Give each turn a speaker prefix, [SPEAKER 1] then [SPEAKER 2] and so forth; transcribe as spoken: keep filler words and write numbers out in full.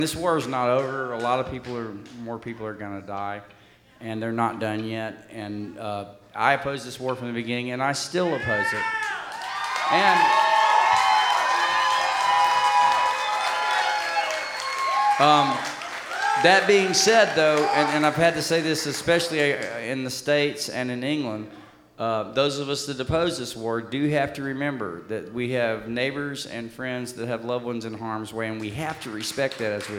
[SPEAKER 1] This war is not over. A lot of people are, more people are going to die, and they're not done yet. And uh, I opposed this war from the beginning, and I still oppose it. And um, that being said, though, and, and I've had to say this especially in the States and in England, uh, those of us that oppose this war do have to remember that we have neighbors and friends that have loved ones in harm's way, and we have to respect that as we